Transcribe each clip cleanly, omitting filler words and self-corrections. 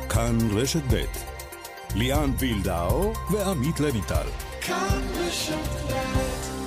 כאן רשת ב' ליאן וילדאו ועמית לויטל. כאן רשת ב'.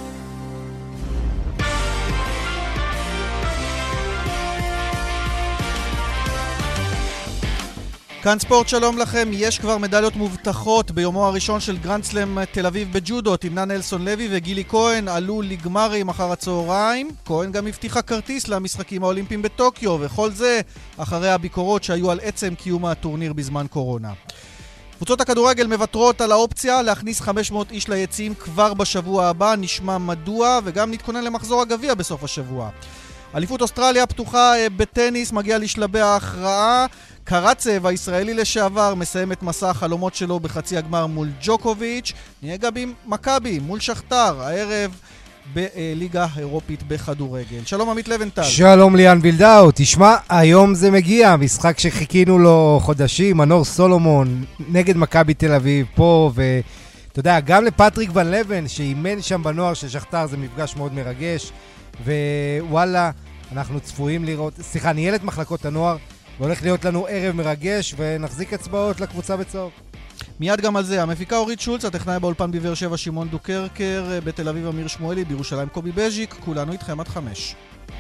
כאן ספורט, שלום לכם. יש כבר מדליות מובטחות ביומו הראשון של גרנד סלאם תל אביב בג'ודו. תמנע נלסון לוי וגילי כהן עלו לגמרים אחר הצהריים. כהן גם הבטיחה כרטיס למשחקים האולימפיים בטוקיו, וכל זה אחרי הביקורות שהיו על עצם קיום הטורניר בזמן קורונה. קבוצות הכדורגל מבטרות על האופציה להכניס 500 איש ליציעים כבר בשבוע הבא. נשמע מדוע, וגם נתכונן למחזור הגביע בסוף השבוע. אליפות אוסטרליה פתוחה בטניס מגיעה לשלבי ההכרעה. קרצב, הישראלי לשעבר, מסיים את מסע החלומות שלו בחצי הגמר מול ג'וקוביץ'. נהיה גם עם מכבי מול שכתר הערב בליגה האירופית בכדורגל. שלום עמית לבנטל. שלום ליאן וילדאו. תשמע, היום זה מגיע, משחק שחיכינו לו חודשים, מנור סולומון נגד מכבי תל אביב פה, ואתה יודע, גם לפטריק ון לבן שאימן שם בנוער של שכתר, זה מפגש מאוד מרגש, ווואלה, אנחנו צפויים לראות, ניהלת מחלקות הנוער, והולך להיות לנו ערב מרגש, ונחזיק אצבעות לקבוצה בצהוב. מיד גם על זה, המפיקה אורית שולץ, הטכנאי באולפן בבאר שבע שמעון דוקרקר, בתל אביב אמיר שמואלי, בירושלים קובי בז'יק, כולנו איתכם עד 5.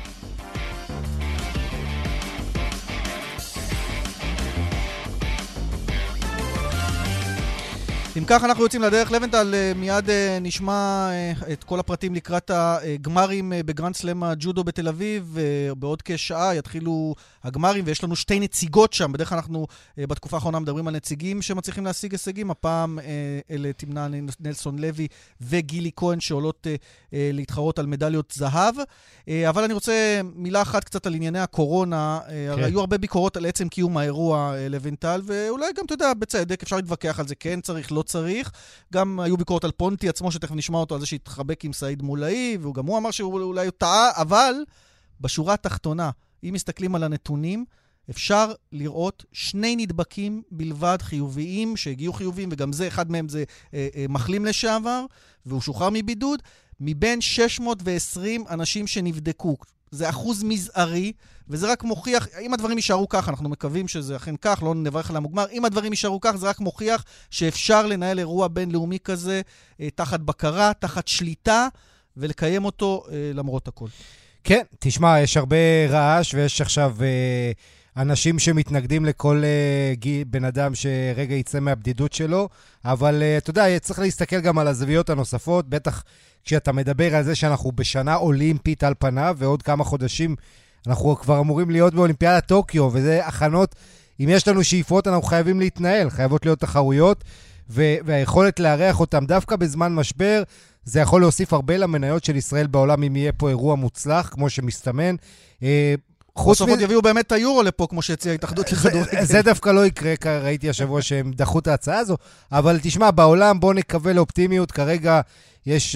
אם כך אנחנו יוצאים לדרך. לבנטל, מיד נשמע את כל הפרטים לקראת הגמרים בגרנד סלאם הג'ודו בתל אביב. בעוד כשעה יתחילו הגמרים, ויש לנו שתי נציגות שם. בדרך כלל אנחנו בתקופה האחרונה מדברים על נציגים שמצליחים להשיג הישגים. הפעם אלה תמנע נלסון לוי וגילי כהן שעולות להתחרות על מדליות זהב. אבל אני רוצה מילה אחת קצת על ענייני הקורונה. הרי היו הרבה ביקורות על עצם קיום האירוע, לבנטל, ואולי גם, אתה יודע, בצדק אפשר להתווכח על זה, כן צריך, לא צריך. גם היו ביקורות על פונטי עצמו, שתכף נשמע אותו על זה שהתחבק עם סעיד מולאי, וגם הוא אמר שאולי הוא טעה, אבל בשורה התחתונה, אם מסתכלים על הנתונים, אפשר לראות 2 נדבקים בלבד חיוביים, שהגיעו חיוביים, וגם זה, אחד מהם זה מחלים לשעבר, והוא שוחרר מבידוד, מבין 620 אנשים שנבדקו. זה אחוז מזערי, וזה רק מוכיח, אם הדברים יישארו כך, אנחנו מקווים שזה אכן כך, לא נברך על המוגמר, אם הדברים יישארו כך, זה רק מוכיח שאפשר לנהל אירוע בינלאומי כזה, תחת בקרה, תחת שליטה, ולקיים אותו למרות הכל. כן, תשמע, יש הרבה רעש, ויש עכשיו אנשים שמתנגדים לכל בן אדם שרגע יצא מהבדידות שלו, אבל אתה יודע, צריך להסתכל גם על הזוויות הנוספות, בטח כשאתה מדבר על זה שאנחנו בשנה אולימפית על פניו, ועוד כמה חודשים אנחנו כבר אמורים להיות באולימפיאדת טוקיו, וזה הכנות, אם יש לנו שאיפות אנחנו חייבים להתנהל, חייבות להיות תחרויות, והיכולת לארח אותם דווקא בזמן משבר, זה יכול להוסיף הרבה למניות של ישראל בעולם, אם יהיה פה אירוע מוצלח, כמו שמסתמן. בסוף עוד יביאו באמת את היורו לפה, כמו שהציעה התאחדות לכדורגל. זה דווקא לא יקרה, ראיתי השבוע שהם דחו את ההצעה הזו, אבל תשמע, בעולם בוא נקווה לאופטימיות, כרגע יש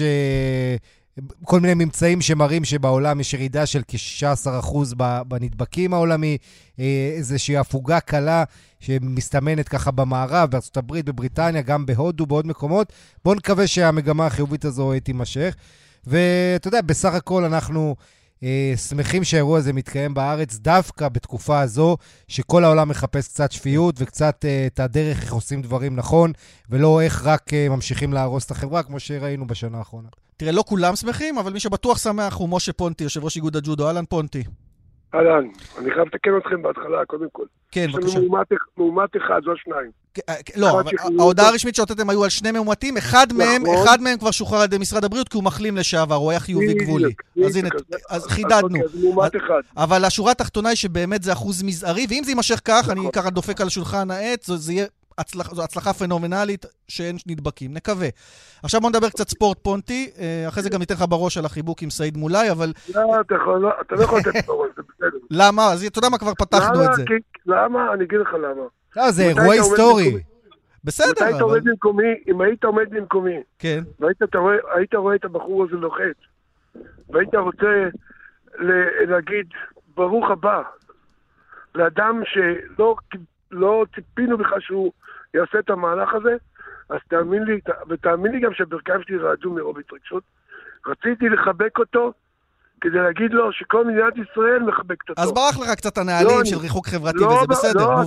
כל מיני ממצאים שמראים שבעולם יש ירידה של כ-16% בנדבקים העולמי, איזושהי הפוגה קלה שמסתמנת ככה במערב, בארצות הברית, בבריטניה, גם בהודו, בעוד מקומות. בוא נקווה שהמגמה החיובית הזו תימשך, ואתה יודע, בסך הכל אנחנו שמחים שהאירוע הזה מתקיים בארץ, דווקא בתקופה הזו, שכל העולם מחפש קצת שפיות, וקצת את הדרך איך עושים דברים נכון, ולא איך רק ממשיכים להרוס את החברה, כמו שראינו בשנה האחרונה. תראה, לא כולם שמחים, אבל מי שבטוח שמח הוא משה פונטי, יושב ראש איגוד הג'ודו. אהלן פונטי. אהלן, אני חייב לתקן אתכם בהתחלה, קודם כל. כן, בבקשה. יש לנו מאומת אחד, לא 2. לא, ההודעה הרשמית שאותתם היו על 2 מאומתים, אחד מהם כבר שוחרר על ידי משרד הבריאות, כי הוא מחלים לשעבר, הוא היה חיובי גבולי. אז הנה, אז חידדנו. אבל השורה התחתונה היא שבאמת זה אחוז מזערי, ואם זה יימשך כך, אני ככה דופק על שולחן העץ, זה יהיה זו הצלחה פנומנלית שאין נדבקים, נקווה. עכשיו בוא נדבר קצת ספורט פונטי, אחרי זה גם ניתן לך בראש על החיבוק עם סעיד מולאי, אבל... לא, אתה לא יכול לתת בראש, זה בסדר. למה? אז אתה יודע מה, כבר פתחנו את זה. למה? אני אגיד לך למה. לא, זה אירוע היסטורי. בסדר, אבל... אם היית עומד במקומי, כן. והיית רואה את הבחור הזה לוחץ, והיית רוצה להגיד, ברוך הבא, לאדם שלא ציפינו בכלל שהוא יעשה את המהלך הזה, אז תאמין לי, ותאמין לי גם שברכיים שלי רעדו מרוב התרגשות, רציתי לחבק אותו, כדי להגיד לו שכל מדינת ישראל מחבקת אותו. אז ברח לך קצת הנהלים של ריחוק חברתי, וזה בסדר, מובן.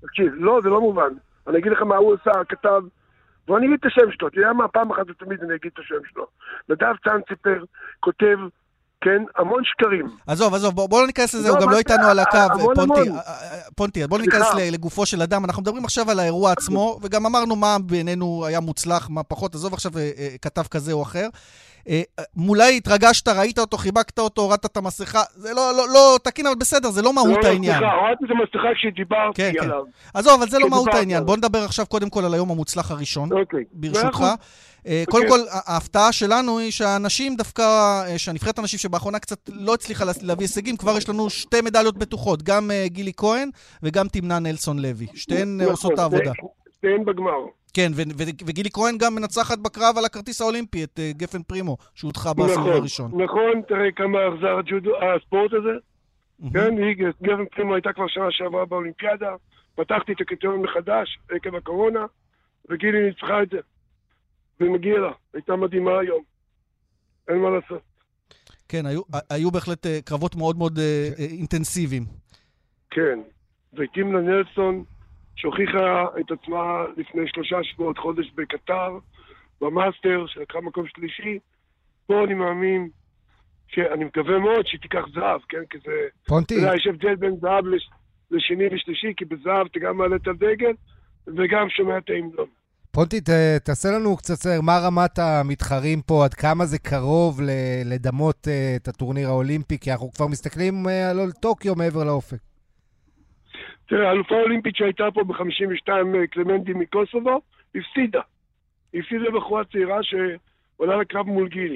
תקשיב, לא, זה לא מובן. אני אגיד לך מה הוא עשה, כתב, ואני אגיד את השם שלו, אתה יודע מה? פעם אחת ותמיד אני אגיד את השם שלו. נדב צאנציפר כותב, כן, המון שקרים. עזוב, בוא לא ניכנס לזה, הוא גם לא איתנו על הקו, פונטי, בוא ניכנס לגופו של אדם, אנחנו מדברים עכשיו על האירוע עצמו, וגם אמרנו מה בינינו היה מוצלח, מה פחות, עזוב עכשיו כתב כזה או אחר. מולי התרגשת, ראית אותו, חיבקת אותו, הורדת את המסכה, זה לא תקין, אבל בסדר, זה לא מהות העניין. הורדתי את המסכה כשדיברתי עליו. עזוב, אבל זה לא מהות העניין. בוא נדבר עכשיו קודם כל על היום המוצלח הראשון, ברשותך. קודם כל, ההפתעה שלנו היא שהאנשים דווקא, שהנבחרת האנשים שבאחרונה קצת לא הצליחה להביא הישגים, כבר יש לנו 2 מדליות בטוחות, גם גילי כהן וגם תמנה נלסון לוי. שתיהן עושות את העבודה. שתיהן בגמר. כן, וגילי כהן גם מנצחת בקרב על הכרטיס האולימפי, את גפן פרימו, שהודחה בסיבוב הראשון. נכון, תראה כמה החזר הספורט הזה. כן, גפן פרימו הייתה כבר שנה שעברה באולימפיאדה, פתחתי את הקריטריון מחדש, עקב הקורונה, וגילי ניצחה את זה. ומגיע לה, הייתה מדהימה היום. אין מה לעשות. כן, היו בהחלט קרבות מאוד מאוד אינטנסיביים. כן, ותמנה נלסון, שהוכיחה את עצמה לפני 3 שבועות, חודש בקטר, במאסטר, שלקחה מקום שלישי. פה אני מאמין, שאני מקווה מאוד שהיא תיקח זהב, כן? כי זה... פונטי. יש הבדל בין זהב לשני ושלישי, כי בזהב אתה גם מעלה את הדגל, וגם שומע את ההמנון. פונטי, תעשה לנו קצת סדר, מה רמת המתחרים פה, עד כמה זה קרוב לדמות את הטורניר האולימפי, כי אנחנו כבר מסתכלים על טוקיו מעבר לאופק. תראה, האלופה האולימפית שהייתה פה ב-52 קלמנטי מקוסובו, הפסידה. הפסידה בחורה צעירה שעולה לקרב מול גילי.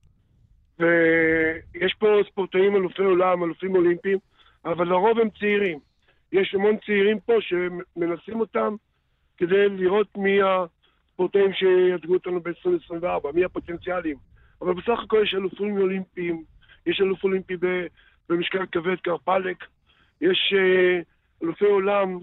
ויש פה ספורטאים אלופי עולם, אלופים אולימפיים, אבל לרוב הם צעירים. יש המון צעירים פה שמנסים אותם כדי לראות מי הספורטאים שיצגו אותנו ב-2024, מי הפוטנציאלים. אבל בסך הכל יש אלופים אולימפיים, יש אלוף אולימפי במשקל כבד קרפלק, יש אלופי עולם,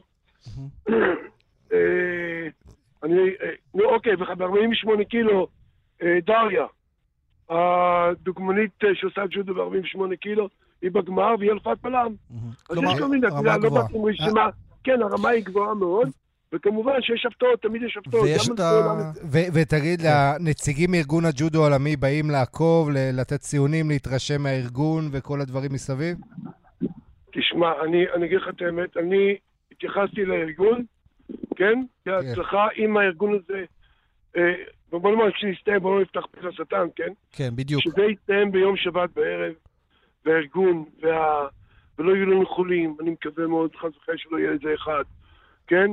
אוקיי, ב-48 קילו, דריה, הדוגמנית שעושה ג'ודו ב-48 קילו, היא בגמר והיא אלפת פלם. אז יש כל מיני, לא באתם רשימה, כן, הרמה היא גבוהה מאוד, וכמובן שיש הפתעות, תמיד יש הפתעות. ותגיד, הנציגים מארגון הג'ודו העולמי באים לעקוב, לתת ציונים, להתרשם מהארגון וכל הדברים מסביב? תשמע, אני אגיד לך את האמת, אני התייחסתי לארגון, כן? ההצלחה עם הארגון הזה, בוא נאמר שנסתיים, בוא לא נפתח פה לשטן, כן? כן, בדיוק. שזה יסתיים ביום שבת בערב, והארגון, ולא יהיו לנו חולים, אני מקווה מאוד, חס וחלילה שלא יהיה איזה אחד, כן?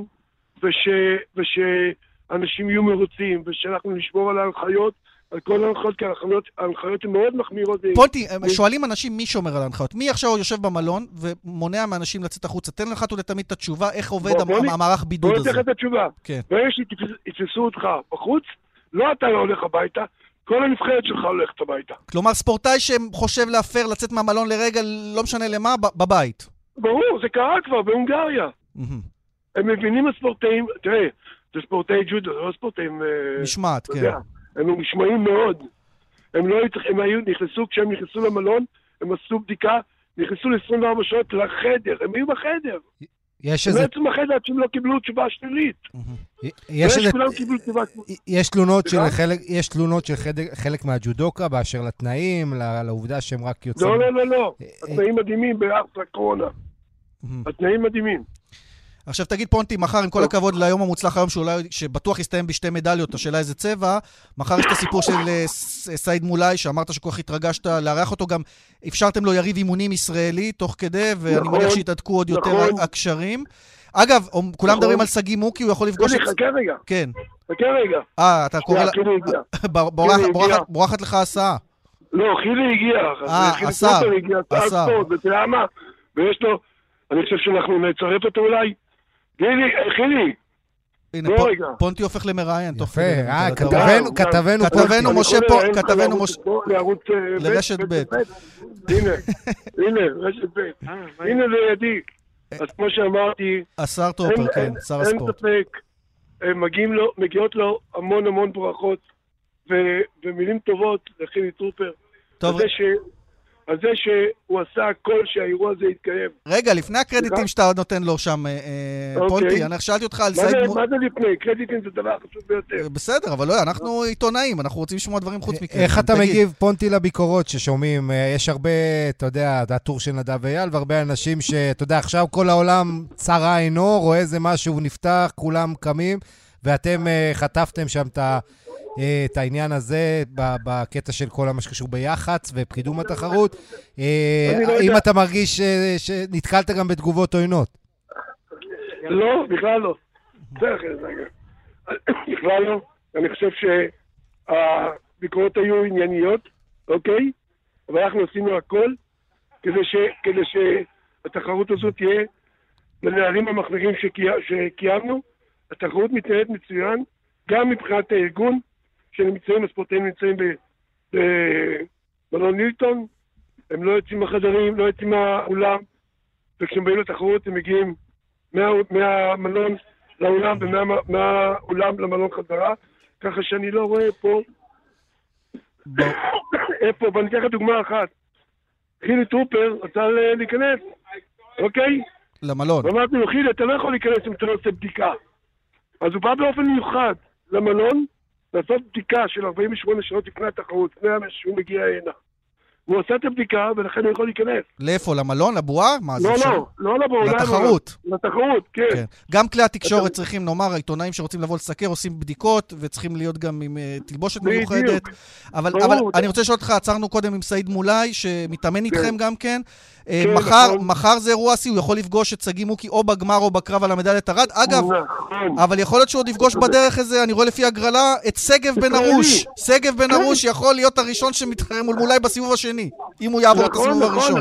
ושאנשים יהיו מרוצים, ושאנחנו נשמור על ההנחיות, על כל ההנחיות, כי ההנחיות הן מאוד מחמירות. פונטי, שואלים אנשים מי שומר על ההנחיות. מי עכשיו יושב במלון ומונע מאנשים לצאת החוצה? תן לך לתמיד את התשובה, איך עובד המערך בידוד הזה. בוא נתן לך את התשובה. ברגע שיתפסו אותך בחוץ, לא אתה לא הולך הביתה, כל הנבחרת שלך הולכת הביתה. כלומר, ספורטאי שחושב להפר, לצאת מהמלון לרגע, לא משנה למה, בבית. ברור, זה קרה כבר בהונגריה. הם מבינים הספורטאים, תראה, זה ספורטאי ג'ודו, זה לא ספורטאים... משמעת, כן. הם משמעים מאוד. הם נכנסו, כשהם נכנסו למלון, הם עשו בדיקה, נכנסו ל-24 שעות לחדר, הם היו בחדר. הם לא יצאו בחדר עד שהם לא קיבלו תשובה שלילית. יש תלונות של חלק מהג'ודוקה באשר לתנאים, לעובדה שהם רק יוצאים... לא. התנאים מדהימים בארץ הקורונה. התנאים מדהימים. עכשיו תגיד פונטי, מחר עם כל הכבוד ליום המוצלח היום שבטוח יסתיים ב2 מדליות, השאלה איזה צבע, מחר יש את הסיפור של סעיד מולי, שאמרת שכל כך התרגשת לארח אותו, גם אפשרתם לו יריב אימונים ישראלי תוך כדי, ואני מניח שהתעדכו עוד יותר הקשרים. אגב, כולם מדברים על סגי מוקי, הוא יכול לפגוש את... חכה רגע. כן. חכה רגע. אתה קורא... בורחת לך הסעה. לא, חילי הגיע. השר. ותראה מה, ויש לו... אני חושב שאנחנו נצרף אותו אולי. חילי. הנה, פונטי הופך למראיין. יפה, כתבנו משה פה, כתבנו משה... לרשת ב'. הנה, רשת ב'. הנה לידי. אז כמו שאמרתי... השר טופר, כן, שר הספורט. אין ספק, מגיעות לו המון ברכות ומילים טובות לחילי טרופר. טוב. על זה שהוא עשה הכל שהאירוע הזה יתקיים. רגע, לפני הקרדיטים שאתה נותן לו שם, פונטי, אני שאלתי אותך על סעיד... מה זה לפני? קרדיטים זה דבר חשוב ביותר. בסדר, אבל לא, אנחנו עיתונאים, אנחנו רוצים לשמוע דברים חוץ מקרדיטים. איך אתה מגיב, פונטי, לביקורות ששומעים? יש הרבה, אתה יודע, הטור של נדב ואייל, והרבה אנשים שאתה יודע, עכשיו כל העולם צר עינו, רואה איזה משהו נפתח, כולם קמים, ואתם חטפתם שם את העניין הזה בקטע של כל מה שקשור ביח"צ וקידום התחרות. האם אתה מרגיש שנתקלת גם בתגובות עוינות? לא, בכלל לא. בכלל לא. אני חושב שהביקורות היו ענייניות, אוקיי? אבל אנחנו עשינו הכל כדי שהתחרות הזאת תהיה לנהלים המחמירים שקיימנו. התחרות מתנהלת מצוין, גם מבחינת הארגון, הספורטאים נמצאים במלון הילטון, הם לא יוצאים מהחדרים, לא יוצאים מהאולם, וכשהם באים לתחרות הם מגיעים מהמלון לאולם ומהאולם למלון חזרה, ככה שאני לא רואה פה איפה, ואני אקח דוגמה אחת. חילי טרופר רצה להיכנס, אוקיי? למלון. ואמרתי לו, חילי, אתה לא יכול להיכנס אם אתה לא עושה בדיקה. אז הוא בא באופן מיוחד למלון, לעשות בדיקה של 48 שעות לפני התחרות, לפני שהוא מגיע הנה. הוא עושה את הבדיקה, ולכן הוא יכול להיכנס. לאיפה? למלון? לבועה? לא לבועה. לתחרות. לתחרות, כן. גם כלי התקשורת צריכים, נאמר, העיתונאים שרוצים לבוא לסקר, עושים בדיקות, וצריכים להיות גם עם תלבושת מיוחדת. אבל אני רוצה לשאול אותך, עצרנו קודם עם סעיד מולאי, שמתאמן איתכם גם כן. מחר זה אירוע עשי, הוא יכול לפגוש את סגי מוקי או בגמר או בקרב על המדליית ארד. אגב, אבל יכול להיות שהוא עוד יפגוש בדרך הזה, אני רואה לפי הגרלה, את סגב בן ארוש. סגב בן ארוש יכול להיות הראשון שמתחרה מול מולאי בסיבוב השני, אם הוא יעבור את הסיבוב הראשון.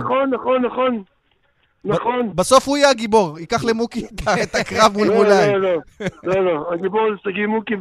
נכון. בסוף הוא יהיה הגיבור, ייקח למוקי את הקרב מול מולאי. לא, הגיבור זה סגי מוקי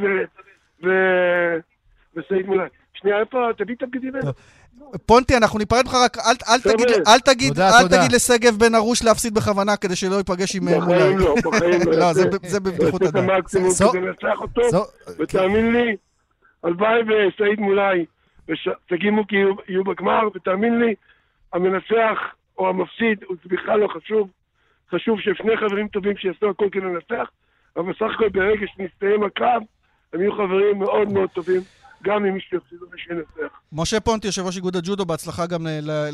וסעיד מולאי. שנייה, איפה, תביא את הבגדים האלה. פונטי, אנחנו ניפרד לך רק, אל תגיד לסגב בן ארוש להפסיד בכוונה, כדי שלא ייפגש עם מולאי. בחיים לא. לא, זה בבדיחות הדעת. כדי לנצח אותו, ותאמין לי, הלוואי וסעיד מולאי וסגי מוקי יהיו בגמר, ותאמין לי, המנצח או המפסיד הוא בכלל לא חשוב. חשוב ששני חברים טובים שיעשו הכל כדי לנצח, אבל בסך הכל ברגע שנסתיים הקרב, הם יהיו חברים מאוד מאוד טובים. גם אם מישהו יפסידו ושינצח. משה פונטי, יושב ראש איגוד הג'ודו, בהצלחה גם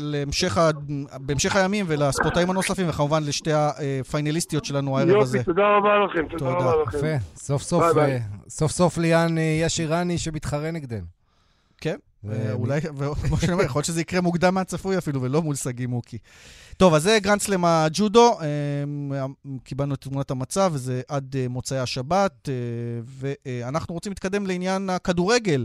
בהמשך הימים ולספורטאים הנוספים, וכמובן לשתי הפיינליסטיות שלנו הערב הזה. יופי, תודה רבה לכם. תודה. יפה. סוף סוף ליאן יש איראני שמתחרה נגדנו. כן, אולי, כמו שאני אומר, יכול להיות שזה יקרה מוקדם מהצפוי אפילו, ולא מול סגי מוקי. טוב, אז זה גרנדסלאם הג'ודו, קיבלנו את תמונת המצב, וזה עד מוצאי השבת, ואנחנו רוצים להתקדם לעניין הכדורגל,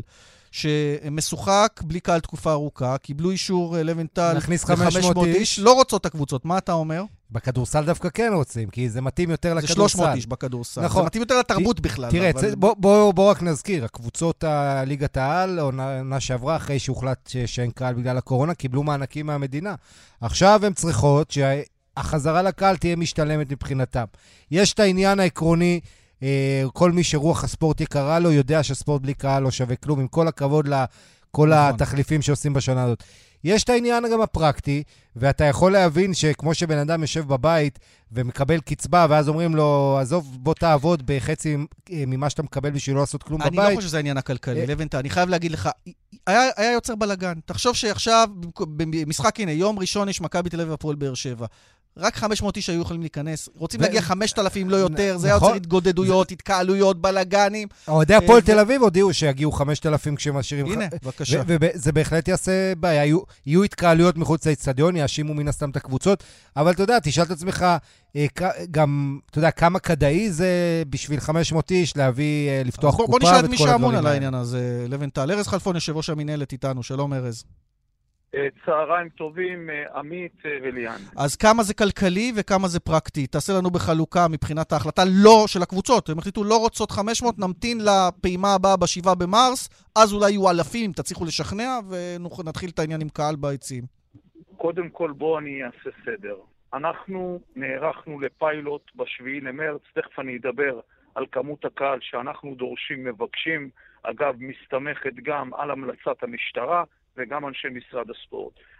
שמשוחק בלי קהל תקופה ארוכה, קיבלו אישור לבנטל ל-500 איש, לא רוצות הקבוצות, מה אתה אומר? בכדורסל דווקא כן רוצים, כי זה מתאים יותר לכדורסל. זה 300 איש בכדורסל, נכון. זה מתאים יותר לתרבות בכלל. תראה, בוא רק נזכיר, הקבוצות ליגת העל, עונה שעברה, אחרי שהוחלט שאין קהל בגלל הקורונה, קיבלו מענקים מהמדינה. עכשיו הן צריכות שהחזרה לקהל תהיה משתלמת מבחינתם. יש את העניין העקרוני, כל מי שרוח הספורט יקרה לו, יודע שספורט בלי קהל לא שווה כלום, עם כל הכבוד לכל התחליפים שעושים בשנה הזאת. יש את העניין גם הפרקטי, ואתה יכול להבין שכמו שבן אדם יושב בבית ומקבל קצבה, ואז אומרים לו, עזוב, בוא תעבוד בחצי ממה שאתה מקבל בשביל לא לעשות כלום בבית. אני לא חושב שזה העניין הכלכלי, לבנטל, אני חייב להגיד לך, היה יוצר בלגן. תחשוב שעכשיו, במשחק, הנה, יום ראשון יש מכבי תל אביב והפועל באר שבע. רק 500 איש היו יכולים להיכנס. רוצים להגיע 5,000, לא יותר. זה היה יוצר התגודדויות, התקהלויות, בלגנים. אוהדי הפועל תל אביב הודיעו שיגיעו 5,000 כשמשאירים... הנה, בבקשה. וזה בהחלט יעשה בעיה. יהיו התקהלויות מחוץ לאצטדיון, יאשימו מן הסתם את הקבוצות, אבל אתה יודע, תשאל את עצמך גם, אתה יודע, כמה כדאי זה בשביל 500 איש להביא, לפתוח קופה ואת כל הדברים האלה. בוא נשאל מי שאמון על העניין הזה, לבנטל. ארז חלפון, יושב ראש המינהלת איתנו. שלום, ארז. צהריים טובים, עמית וליאן. אז כמה זה כלכלי וכמה זה פרקטי? תעשה לנו בחלוקה מבחינת ההחלטה לא של הקבוצות. הם החליטו לא רוצות 500, נמתין לפעימה הבאה ב7 במרס, אז אולי יהיו אלפים, תצליחו לשכנע, ונתחיל את העניין עם קהל ביציעים. קודם כל בוא אני אעשה סדר. אנחנו נערכנו לפיילוט ב7 למרץ, תכף אני אדבר על כמות הקהל שאנחנו דורשים, מבקשים, אגב מסתמכת גם על המלצת המשטרה, וגם אנשי משרד הספורט.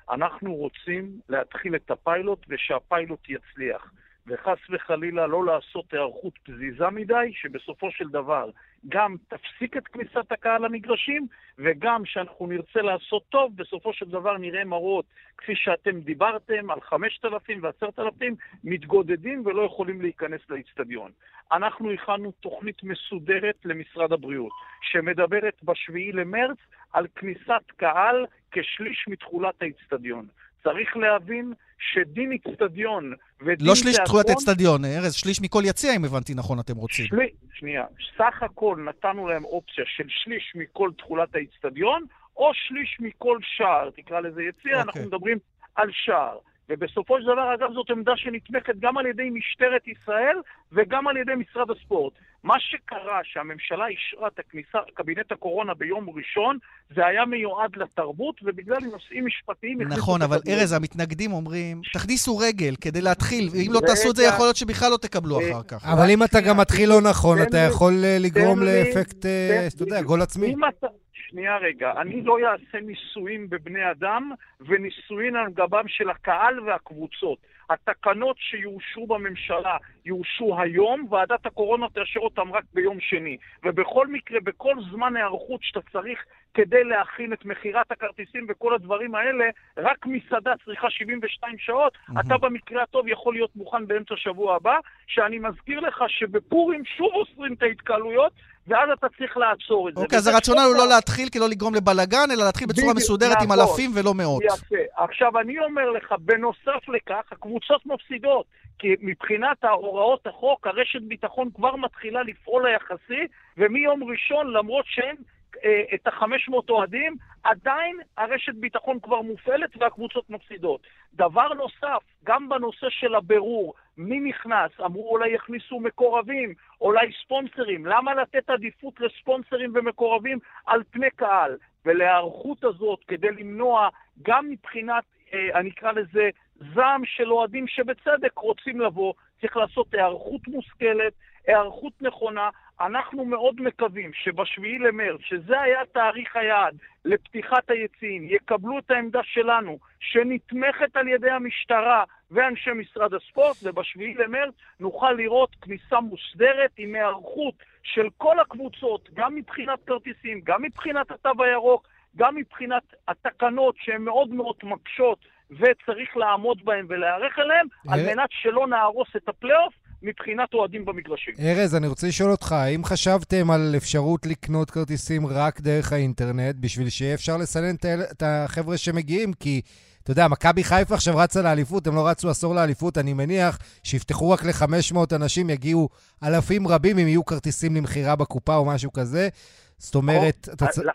אנחנו רוצים להתחיל את הפיילוט ושהפיילוט יצליח. וחס וחלילה לא לעשות הערכות פזיזה מדי, שבסופו של דבר גם תפסיק את כניסת הקהל למגרשים, וגם שאנחנו נרצה לעשות טוב, בסופו של דבר נראה מראות, כפי שאתם דיברתם, על 5,000 ו10,000 מתגודדים ולא יכולים להיכנס לאצטדיון. אנחנו הכנו תוכנית מסודרת למשרד הבריאות, שמדברת בשביעי למרץ על כניסת קהל כשליש מתחולת האצטדיון. צריך להבין שדין אצטדיון ודין לא שליש תחולת אצטדיון, ארז, שליש מכל יציע, אם הבנתי נכון אתם רוצים. שנייה, סך הכל נתנו להם אופציה של שליש מכל תחולת האצטדיון, או שליש מכל שער, תקרא לזה יציע, אנחנו מדברים על שער. ובסופו של דבר, אגב, זאת עמדה שנתמכת גם על ידי משטרת ישראל וגם על ידי משרד הספורט. מה שקרה שהממשלה אישרה את הכניסה, קבינט הקורונה ביום ראשון, זה היה מיועד לתרבות, ובגלל נושאים משפטיים... נכון, אבל ארז, המתנגדים אומרים, תכניסו רגל כדי להתחיל, ואם לא תעשו את זה, יכול להיות שבכלל לא תקבלו אחר כך. אבל אם אתה גם מתחיל לא נכון, אתה יכול לגרום לאפקט, אתה יודע, גול עצמי. שנייה רגע, אני לא אעשה ניסויים בבני אדם וניסויים על גבם של הקהל והקבוצות. התקנות שיאושרו בממשלה יאושרו היום, ועדת הקורונה תאשר אותם רק ביום שני. ובכל מקרה, בכל זמן הערכות שאתה צריך כדי להכין את מחירת הכרטיסים וכל הדברים האלה, רק מסעדה צריכה 72 שעות, אתה במקרה הטוב יכול להיות מוכן באמצע שבוע הבא, שאני מזכיר לך שבפורים שוב אוסרים את ההתקהלויות, ואז אתה צריך לעצור את זה. אוקיי, אז הרציונל הוא לא להתחיל כי לא לגרום לבלגן, אלא להתחיל בצורה מסודרת עם אלפים ולא מאות. יפה. עכשיו, אני אומר לך, בנוסף לכך, הקבוצות מפסידות, כי מבחינת ההוראות החוק, הרשת ביטחון כבר מתחילה לפעול היחסי, ומיום ראשון, למרות שאין את ה-500 אוהדים, עדיין הרשת ביטחון כבר מופעלת והקבוצות מפסידות. דבר נוסף, גם בנושא של הבירור, מי נכנס? אמרו אולי יכניסו מקורבים, אולי ספונסרים. למה לתת עדיפות לספונסרים ומקורבים על פני קהל? ולהערכות הזאת, כדי למנוע גם מבחינת, אני אקרא לזה, זעם של אוהדים שבצדק רוצים לבוא, צריך לעשות הערכות מושכלת, הערכות נכונה. אנחנו מאוד מקווים שבשביעי למרץ, שזה היה תאריך היעד לפתיחת היציעים, יקבלו את העמדה שלנו, שנתמכת על ידי המשטרה ואנשי משרד הספורט, ובשביעי למרץ נוכל לראות כניסה מוסדרת עם הערכות של כל הקבוצות, גם מבחינת כרטיסים, גם מבחינת התו הירוק, גם מבחינת התקנות שהן מאוד מאוד מקשות, וצריך לעמוד בהן ולהערך אליהן, על מנת שלא נהרוס את הפלייאוף, מבחינת אוהדים במגרשים. ארז, אני רוצה לשאול אותך, האם חשבתם על אפשרות לקנות כרטיסים רק דרך האינטרנט, בשביל שיהיה אפשר לסנן את החבר'ה שמגיעים? כי, אתה יודע, מכבי חיפה עכשיו רצה לאליפות, הם לא רצו עשור לאליפות, אני מניח שיפתחו רק ל-500 אנשים, יגיעו אלפים רבים אם יהיו כרטיסים למחירה בקופה או משהו כזה. זאת אומרת,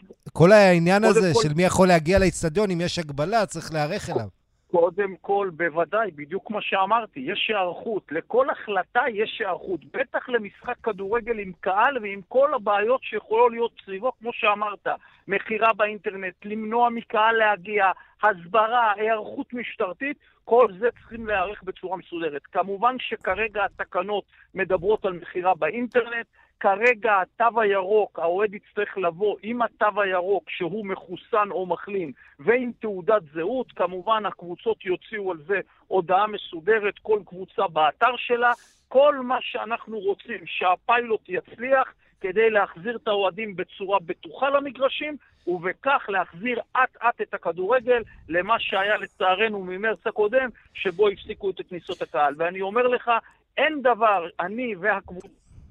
כל העניין הזה של מי יכול להגיע לאצטדיון, אם יש הגבלה, צריך להיערך אליו. קודם כל, בוודאי, בדיוק כמו שאמרתי, יש הערכות. לכל החלטה יש הערכות. בטח למשחק כדורגל עם קהל ועם כל הבעיות שיכולו להיות סביבו, כמו שאמרת. מחירה באינטרנט, למנוע מקהל להגיע, הסברה, הערכות משטרתית, כל זה צריכים להיערך בצורה מסודרת. כמובן שכרגע התקנות מדברות על מחירה באינטרנט, כרגע התו הירוק, האוהד יצטרך לבוא עם התו הירוק שהוא מחוסן או מחלים ועם תעודת זהות, כמובן הקבוצות יוציאו על זה הודעה מסודרת, כל קבוצה באתר שלה, כל מה שאנחנו רוצים שהפיילוט יצליח כדי להחזיר את האוהדים בצורה בטוחה למגרשים, ובכך להחזיר עט את הכדורגל למה שהיה לצערנו ממרץ הקודם, שבו הפסיקו את כניסות הקהל. ואני אומר לך, אין דבר, אני והקבוצה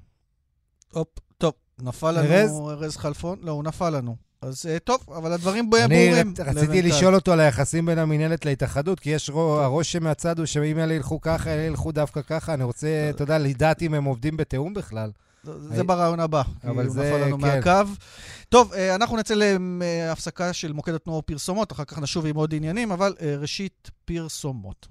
טוב, נפל לנו ארז חלפון? לא, הוא נפל לנו. אז טוב, אבל הדברים ברורים. אני רציתי לשאול אותו על היחסים בין המנהלת להתאחדות, כי יש הרושם מהצד הוא שאם אלה ילכו ככה, אלה ילכו דווקא ככה. אני רוצה, אתה יודע, לדעת אם הם עובדים בתיאום בכלל. זה ברעיון הבא, אבל זה נפל לנו מהקו. טוב, אנחנו נצא להפסקה של מוקד התנועה ופרסומות, אחר כך נשוב עם עוד עניינים, אבל ראשית פרסומות.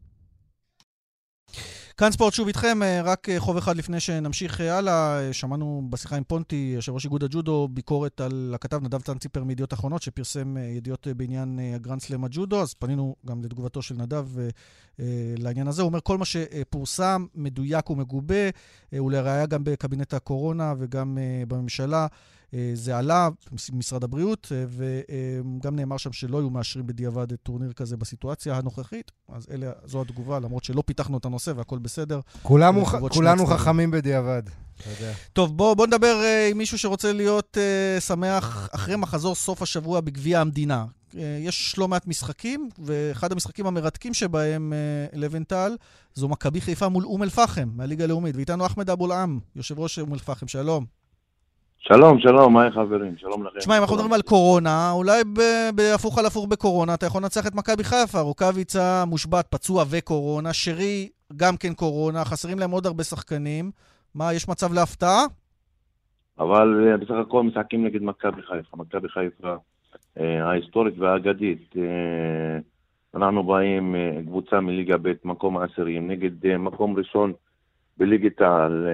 כאן ספורט שוב איתכם, רק חוב אחד לפני שנמשיך הלאה. שמענו בשיחה עם פונטי, יושב ראש איגוד הג'ודו, ביקורת על הכתב נדב צנציפר מידיעות אחרונות, שפרסם ידיעות בעניין הגרנד סלאם הג'ודו, אז פנינו גם לתגובתו של נדב לעניין הזה. הוא אומר, כל מה שפורסם מדויק ומגובה, ולראיה גם בקבינט הקורונה וגם בממשלה, זה עלה במשרד הבריאות, וגם נאמר שם שלא היו מאשרים בדיעבד את טורניר כזה בסיטואציה הנוכחית, אז זו התגובה, למרות שלא פיתחנו את הנושא והכל בסדר. כולנו חכמים בדיעבד. טוב, בוא נדבר עם מישהו שרוצה להיות שמח אחרי מחזור סוף השבוע בגביע המדינה. יש לא מעט משחקים, ואחד המשחקים המרתקים שבהם, לבנטל, זו מכבי חיפה מול אום אל-פחם, מהליגה הלאומית. ואיתנו אחמד אבו אלעם, יושב ראש אום אל-פחם, שלום. שלום, היי חברים, שלום לכם. תשמע, אם אנחנו מדברים על קורונה, אולי בהפוך על הפוך בקורונה, אתה יכול לנצח את מכבי חיפה, רוקאביצה מושבת, פצוע וקורונה, שרי גם כן קורונה, חסרים להם עוד הרבה שחקנים. מה, יש מצב להפתעה? אבל בסך הכל משחקים נגד מכבי חיפה. מכבי חיפה ההיסטורית והאגדית. אנחנו באים קבוצה מליגה ב' מקום 10 נגד מקום ראשון בליגת העל.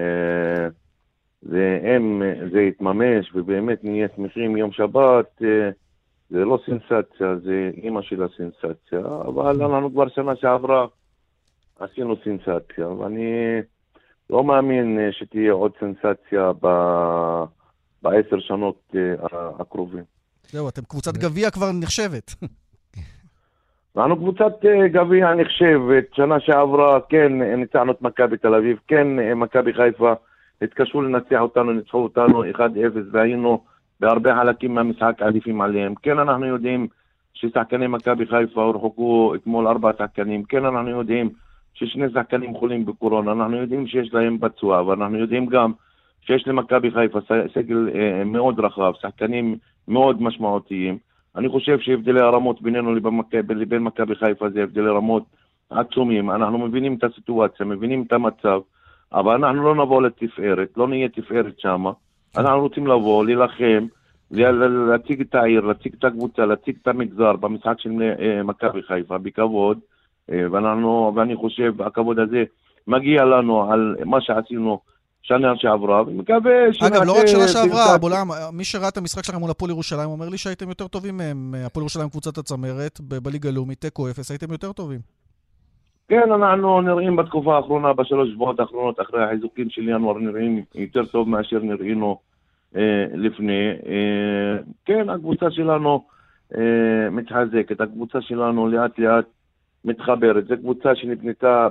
זה יתממש ובאמת נהיה שמחים יום שבת. זה לא סנסציה, זה אמא של הסנסציה. אבל אנחנו כבר שנה שעברה עשינו סנסציה. ואני לא מאמין שתהיה עוד סנסציה ב10 שנות הקרובים. זהו, אתם קבוצת גביע כבר נחשבת. אנחנו קבוצת גביע נחשבת. שנה שעברה, כן, ניצחנו את מכבי תל אביב, כן, מכבי חיפה התקשו לנצח אותנו, ניצחו אותנו 1-0, והיינו בהרבה חלקים מהמשחק עדיפים עליהם. כן, אנחנו יודעים ששחקני מכבי חיפה הורחקו אתמול 4 שחקנים. כן, אנחנו יודעים ששני שחקנים חולים בקורונה. אנחנו יודעים שיש להם פצוע, אבל אנחנו יודעים גם שיש למכבי חיפה סגל מאוד רחב, שחקנים מאוד משמעותיים. אני חושב שהבדלי הרמות בינינו לבין מכבי חיפה זה הבדלי רמות עצומים. אנחנו מבינים את הסיטואציה, מבינים את המצב, אבל אנחנו לא נבוא לתפארת, לא נהיה תפארת שם. אנחנו רוצים לבוא, להילחם, להציג את העיר, להציג את הקבוצה, להציג את המגזר במשחק של מכבי חיפה בכבוד, ואני חושב הכבוד הזה מגיע לנו על מה שעשינו שנה שעברה, ומקווה אגב, לא רק שנה שעברה, אבולעם, מי שראה את המשחק שלכם מול הפועל ירושלים, אומר לי שהייתם יותר טובים מהם. הפועל ירושלים קבוצת הצמרת, בליגה הלאומית, תיקו 0, הייתם יותר טובים. כן, אנחנו נראים בתקופה האחרונה, בשלוש שבועות האחרונות, אחרי החיזוקים של ינואר, נראים יותר טוב מאשר נראינו לפני. כן, הקבוצה שלנו מתחזקת, הקבוצה שלנו לאט לאט מתחברת. זו קבוצה שנבנתה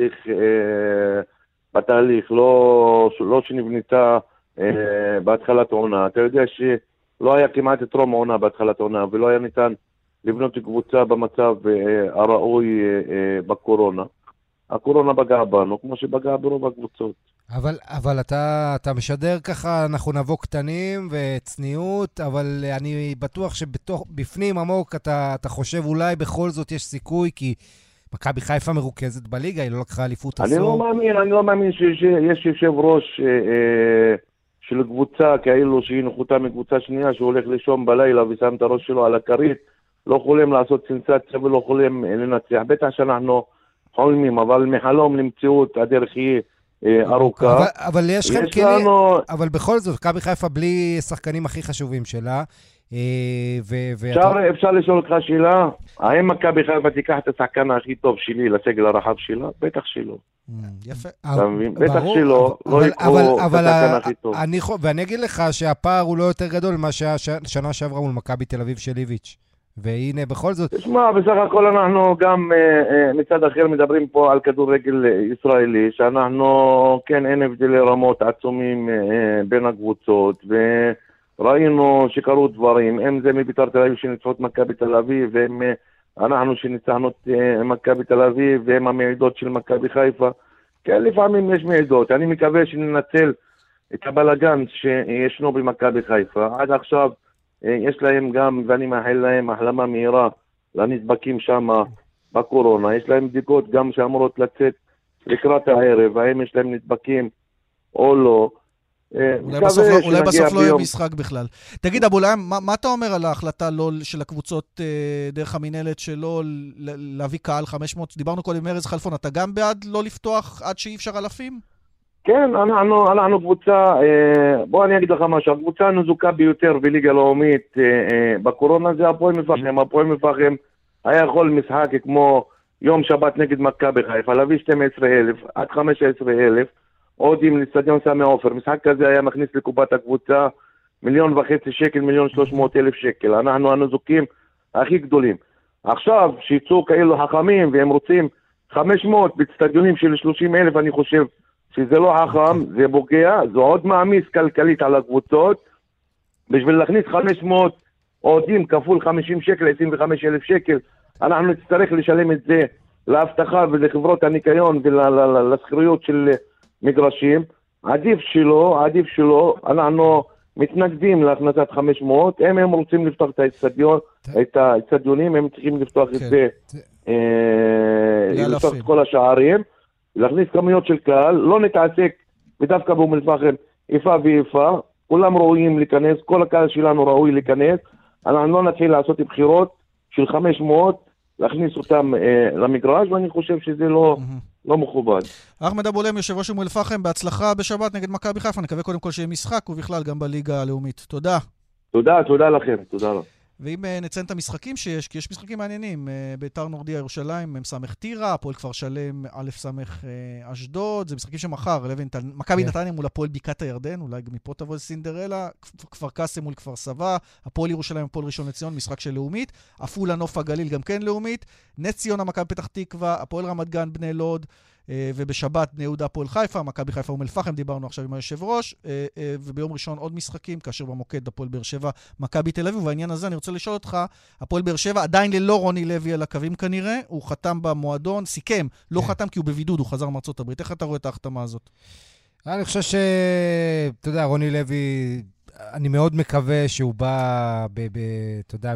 בתהליך, לא שנבנתה בהתחלת עונה. אתה יודע שלא היה כמעט את רום עונה בהתחלת עונה, ולא היה ניתן לבנות קבוצה במצב הראוי בקורונה. הקורונה פגעה בנו, כמו שפגעה ברוב הקבוצות. אבל אתה משדר ככה, אנחנו נבוא קטנים וצניעות, אבל אני בטוח שבפנים עמוק אתה חושב אולי בכל זאת יש סיכוי, כי מכבי חיפה מרוכזת בליגה, היא לא לקחה אליפות עשור. אני לא מאמין שיש יושב ראש של קבוצה כאילו שהיא נחותה מקבוצה שנייה, שהוא הולך לישון בלילה ושם את הראש שלו על הכרית, לא יכולים לעשות סנסציה ולא יכולים לנצח. בטח שאנחנו חולמים, אבל מחלום למציאות הדרך היא ארוכה. אבל יש לכם כלים, אבל בכל זאת, מכבי חיפה בלי שחקנים הכי חשובים שלה. אפשר לשאול אותך שאלה, האם מכבי חיפה תיקח את השחקן הכי טוב שלי לסגל הרחב שלה? בטח שלא. יפה. בטח שלא, לא יקחו את השחקן הכי טוב. ואני אגיד לך שהפער הוא לא יותר גדול ממה שנה שעברה מול מכבי תל אביב של איביץ'. והנה בכל זאת... תשמע, בסך הכל אנחנו גם מצד אחר מדברים פה על כדורגל ישראלי, שאנחנו, כן, אין הבדלי רמות עצומים בין הקבוצות, וראינו שקרו דברים, אם זה מביתר תל אביב שניצחו את מכבי תל אביב, אנחנו שניצחנו את מכבי תל אביב, והם המעידות של מכבי חיפה. כן, לפעמים יש מעידות. אני מקווה שננצל את הבלגן שישנו במכבי חיפה. עד עכשיו יש להם גם, ואני מאחל להם החלמה מהירה לנדבקים שם בקורונה. יש להם בדיקות גם שאמורות לצאת לקראת הערב, האם יש להם נדבקים או לא. אולי בסוף לא יהיה משחק בכלל. תגיד, אבו אלעם, מה אתה אומר על ההחלטה של הקבוצות דרך המנהלת שלא להביא קהל 500? דיברנו קודם עם ארז חלפון, אתה גם בעד לא לפתוח עד שאי אפשר אלפים? כן, אנחנו קבוצה, בוא אני אגיד לך משהו, הקבוצה הנזוקה ביותר בליגה לאומית בקורונה זה הפועל מפחם. הפועל מפחם היה יכול משחק כמו יום שבת נגד מכבי חיפה, להביא 12,000 עד 15,000, עוד עם לסטדיון סמי עופר. משחק כזה היה מכניס לקופת הקבוצה 1.5 מיליון שקל, 1,300,000 שקל. אנחנו הנזוקים הכי גדולים. עכשיו, שיצאו כאלו חכמים והם רוצים 500 באצטדיונים של 30,000, אני חושב שזה לא חכם, זה פוגע, זה עוד מעמיס כלכלית על הקבוצות. בשביל להכניס 500 אוהדים כפול 50 שקל, 25,000 שקל, אנחנו נצטרך לשלם את זה להבטחה ולחברות הניקיון ולסחירויות של מגרשים. עדיף שלא, אנחנו מתנגדים להכנסת 500, הם רוצים לפתוח את האצטדיונים, הם צריכים לפתוח את זה, לפתוח את כל השערים, להכניס כמויות של קהל, לא נתעסק ודווקא באום אל-פחם איפה ואיפה, כולם ראויים להיכנס, כל הקהל שלנו ראוי להיכנס, אנחנו לא נתחיל לעשות בחירות של 500, להכניס אותם למגרש, ואני חושב שזה לא מכובד. אחמד אבו עלם, יושב ראש אום אל-פחם, בהצלחה בשבת נגד מכבי חיפה, נקווה קודם כל שיהיה משחק, ובכלל גם בליגה הלאומית. תודה. תודה לכם, תודה לך. ואם נציין את המשחקים שיש, כי יש משחקים מעניינים, ביתר נורדיה ירושלים, סמך טירה, הפועל כפר שלם, א' סמך אשדוד, זה משחקים שמחר, מכבי נתניה מול הפועל בקעת הירדן, אולי גם מפה תבוא סינדרלה, כפר קאסם מול כפר סבא, הפועל ירושלים, הפועל ראשון לציון, משחק של לאומית, עפולה נוף הגליל גם כן לאומית, נס ציונה מכבי פתח תקווה, הפועל רמת גן בני לוד, ובשבת בני יהודה הפועל חיפה, מכבי חיפה אום אל-פחם, דיברנו עכשיו עם היושב ראש, וביום ראשון עוד משחקים, כאשר במוקד הפועל באר שבע, מכבי תל אביב, ובעניין הזה אני רוצה לשאול אותך, הפועל באר שבע עדיין ללא רוני לוי על הקווים כנראה, הוא חתם במועדון, סיכם, לא חתם כי הוא בבידוד, הוא חזר מארצות הברית. איך אתה רואה את ההחתמה הזאת? אני חושב אתה יודע, רוני לוי, אני מאוד מקווה שהוא בא, אתה יודע,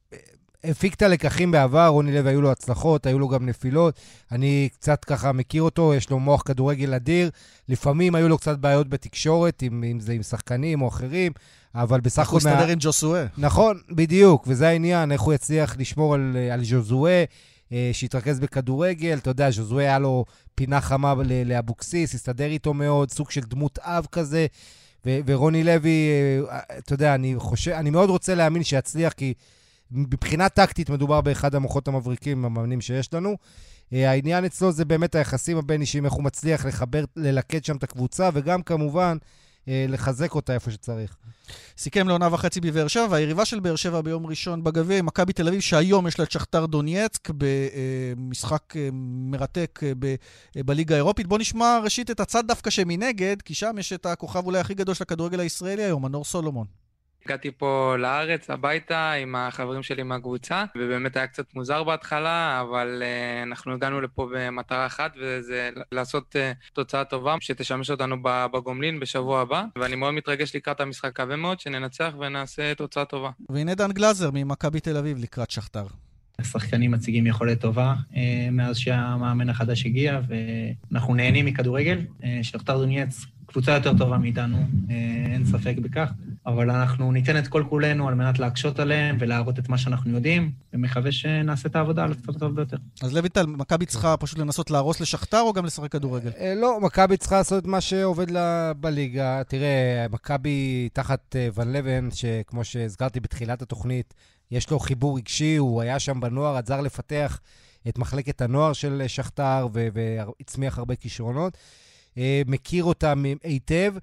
הפיק את הלקחים בעבר, רוני לוי היו לו הצלחות, היו לו גם נפילות, אני קצת ככה מכיר אותו, יש לו מוח כדורגל אדיר, לפעמים היו לו קצת בעיות בתקשורת, אם זה עם שחקנים או אחרים, אבל בסך הכל... הוא הסתדר עם ג'וסואה. נכון, בדיוק, וזה העניין, איך הוא יצליח לשמור על ג'וזואה, שיתרכז בכדורגל, אתה יודע, ג'וזואה היה לו פינה חמה לאבוקסיס, הסתדר איתו מאוד, סוג של דמות אב כזה, ורוני לוי, אתה יודע, אני מאוד רוצה להאמין שיצליח, כי מבחינה טקטית מדובר באחד המוחות המבריקים המאמנים שיש לנו. העניין אצלו זה באמת היחסים הבין אישיים, איך הוא מצליח לחבר, ללקט שם את הקבוצה, וגם כמובן לחזק אותה איפה שצריך. סיכם לעונה וחצי בבאר שבע, והיריבה של באר שבע ביום ראשון בגביע, מכבי תל אביב, שהיום יש לה את שכתר דונייצק במשחק מרתק בליגה האירופית. בוא נשמע ראשית את הצד דווקא שמנגד, כי שם יש את הכוכב אולי הכי גדול של הכדורגל הישראלי היום, מנור סולומון. הגעתי פה לארץ, הביתה, עם החברים שלי מהקבוצה, ובאמת היה קצת מוזר בהתחלה, אבל אנחנו הגענו לפה במטרה אחת, וזה לעשות תוצאה טובה, שתשמש אותנו בגומלין בשבוע הבא, ואני מאוד מתרגש לקראת המשחק, מקווה מאוד שננצח ונעשה תוצאה טובה. והנה דן גלזר ממכבי תל אביב לקראת שכתר. השחקנים מציגים יכולת טובה מאז שהמאמן החדש הגיע, ואנחנו נהנים מכדורגל. שכתר דונייץ קבוצה יותר טובה מאיתנו, אין ספק בכך, אבל אנחנו ניתן את כל כולנו על מנת להקשות עליהם ולהראות את מה שאנחנו יודעים, ומקווה שנעשה את העבודה על הצד הטוב ביותר. אז לויטל, מכבי צריכה פשוט לנסות להרוס לשכתר או גם לשחק כדורגל? לא, מכבי צריכה לעשות את מה שעובד לה בליגה. תראה, מכבי תחת ון לבן, שכמו שהזכרתי בתחילת התוכנית, יש לו חיבור רגשי, הוא היה שם בנוער, עזר לפתח את מחלקת הנוער של שכתר, והצמיח הרבה כישרונות. מכיר אותם היטב,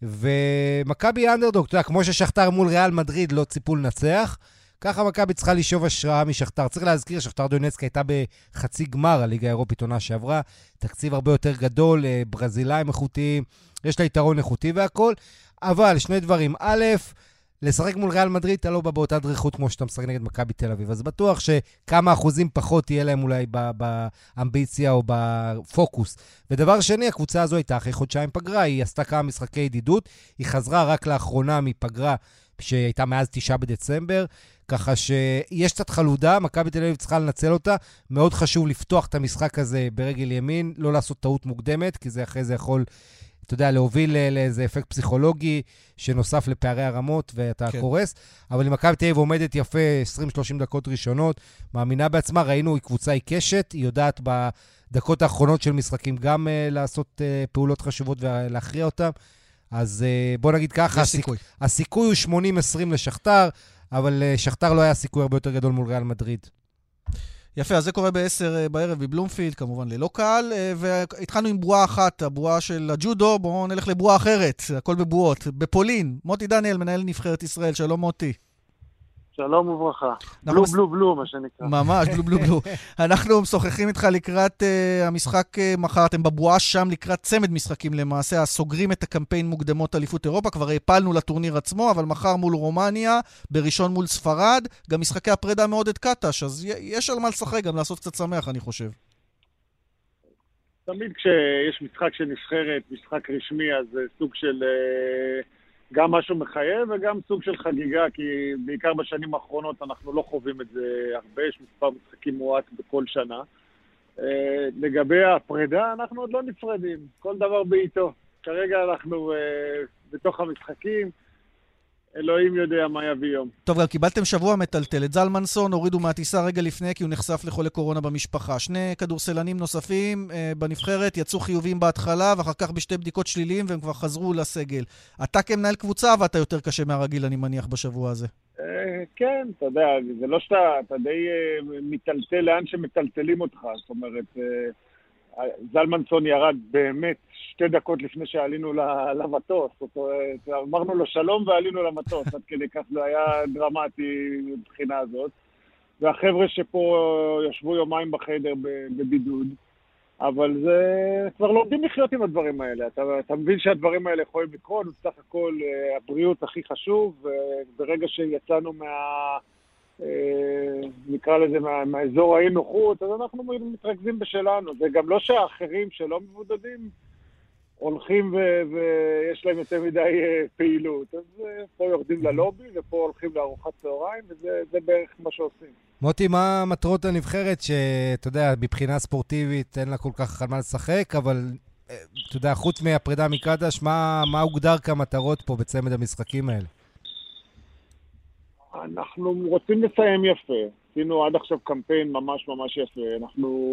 ומכבי אנדרדוג, אתה יודע, כמו ששכתר מול ריאל מדריד לא ציפו לנצח, ככה מכבי צריכה לשאוב השראה משכתר. צריך להזכיר, שכתר דונייצק הייתה בחצי גמר הליגה האירופית עונה שעברה, תקציב הרבה יותר גדול, ברזילאים איכותיים, יש לה יתרון איכותי והכל, אבל שני דברים, א', לשחק מול ריאל מדריד, אתה לא בא באותה דריכות כמו שאתה משחק נגד מכבי תל אביב, אז בטוח שכמה אחוזים פחות תהיה להם אולי באמביציה או בפוקוס. ודבר שני, הקבוצה הזו הייתה אחרי חודשיים פגרה, היא עשתה כמה משחקי ידידות, היא חזרה רק לאחרונה מפגרה שהייתה מאז 9 בדצמבר, ככה שיש קצת חלודה, מכבי תל אביב צריכה לנצל אותה, מאוד חשוב לפתוח את המשחק הזה ברגל ימין, לא לעשות טעות מוקדמת, כי זה אחרי זה יכול... אתה יודע, להוביל לאיזה אפקט פסיכולוגי שנוסף לפערי הרמות ואתה קורס, אבל אם מכבי תל אביב עומדת יפה 20-30 דקות ראשונות, מאמינה בעצמה, ראינו, היא קבוצה עיקשת, היא יודעת בדקות האחרונות של משחקים גם לעשות פעולות חשובות ולהכריע אותם, אז בוא נגיד ככה, הסיכוי הוא 80-20 לשכתר, אבל שכתר לא היה סיכוי הרבה יותר גדול מול ריאל מדריד. יפה, אז זה קורה ב-10 בערב בבלומפילד, כמובן ללא קהל, והתחלנו עם בועה אחת, הבועה של הג'ודו, בואו נלך לבועה אחרת, הכל בבועות, בפולין. מוטי דניאל, מנהל נבחרת ישראל, שלום מוטי. שלום וברכה. בלו בלו בלו, מה שנקרא. ממש, בלו בלו בלו. אנחנו משוחחים איתך לקראת המשחק מחר, אתם בבועה שם לקראת צמד משחקים למעשה, סוגרים את הקמפיין מוקדמות אליפות אירופה, כבר הפלנו לטורניר עצמו, אבל מחר מול רומניה, בראשון מול ספרד, גם משחקי הפרידה מאוד את קטש, אז יש על מה לשחק, גם לעשות קצת שמח, אני חושב. תמיד כשיש משחק של נבחרת, משחק רשמי, אז זה סוג של גם משהו מחייב וגם סוג של חגיגה, כי בעיקר בשנים האחרונות אנחנו לא חווים את זה הרבה, יש מספר משחקים מועט בכל שנה. לגבי הפרידה, אנחנו עוד לא נפרדים, כל דבר בעיתו. כרגע אנחנו בתוך המשחקים, אלוהים יודע מה יביא יום. טוב, גם קיבלתם שבוע מטלטל. את זלמנסון הורידו מהטיסה רגע לפני כי הוא נחשף לחולה קורונה במשפחה. 2 כדורסלנים נוספים בנבחרת יצאו חיובים בהתחלה, ואחר כך בשתי בדיקות שליליים והם כבר חזרו לסגל. אתה כמנהל קבוצה ואתה יותר קשה מהרגיל, אני מניח, בשבוע הזה. כן, אתה יודע, זה לא שאתה די מטלטל לאן שמטלטלים אותך. זאת אומרת, זלמנסון ירד באמת 2 דקות לפני שעלינו למטוס. אמרנו לו שלום ועלינו למטוס, עד כדי כך זה היה דרמטי מבחינה הזאת. והחבר'ה שפה ישבו יומיים בחדר בבידוד, אבל זה כבר לא יודעים לחיות עם הדברים האלה. אתה מבין שהדברים האלה יכולים לקרות, בסך הכל הבריאות הכי חשוב, וברגע שיצאנו נקרא לזה מהאזור האי נוחות, אז אנחנו מתרכזים בשלנו. זה גם לא שהאחרים שלא מבודדים הולכים ויש להם יותר מדי פעילות. אז פה יורדים ללובי ופה הולכים לארוחת צהריים, וזה בערך מה שעושים. מוטי, מה מטרות הנבחרת שאתה יודע, מבחינה ספורטיבית אין לה כל כך על מה לשחק, אבל אתה יודע, חוץ מהפרידה מקדש, מה הוגדר כמטרות פה בצמד המשחקים האלה? אנחנו רוצים לסיים יפה. עשינו עד עכשיו קמפיין ממש ממש יפה. אנחנו